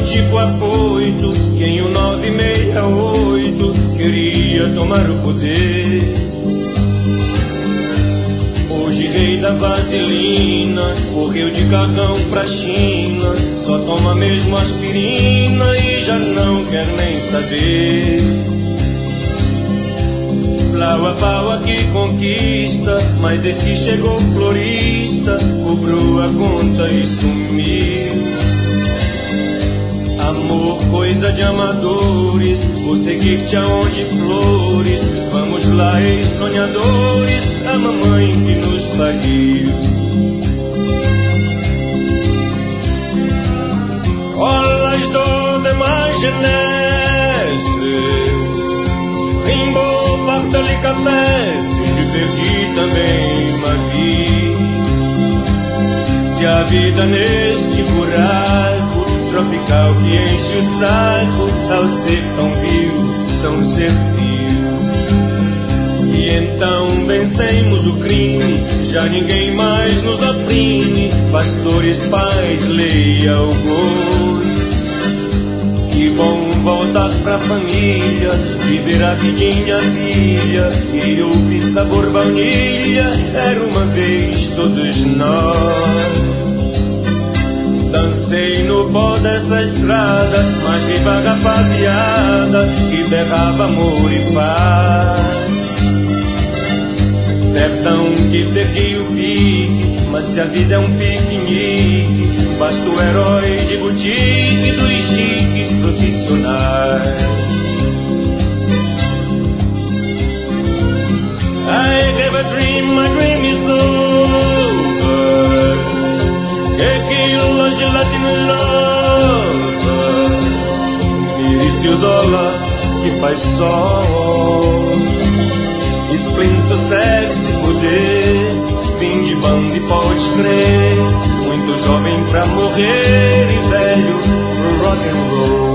tipo afoito que em 1968 queria tomar o poder. Hoje rei da vaselina, correu de cagão pra China, só toma mesmo aspirina e já não quer nem saber. Flower power que conquista, mas desde que chegou o florista, cobrou a conta e sumiu. Amor, coisa de amadores, vou seguir-te aonde flores. Vamos lá, ex-sonhadores, a mamãe que nos pariu. Olhas toda mais genese, rimbo, par delicatesse, je perdi também ma vie. Se a vida neste buraco tropical que enche o saco, ao ser tão vil, tão servil. E então vencemos o crime, já ninguém mais nos oprime. Pastores, pais, leia o gol. Que bom voltar pra família, viver a vidinha filha, e ouvir sabor baunilha, era uma vez todos nós. Dancei no pó dessa estrada, mas vi vaga rapaziada que berrava amor e paz. Sertão que perdi o pique, mas se a vida é um piquenique, basta o herói de boutique dos chiques profissionais. I have a dream, my dream is over. Que quilos de latino love, mire-se o dólar que faz sol. Splinter, sexy, poder, fim de banda e pode crer. Muito jovem pra morrer e velho pro rock and roll.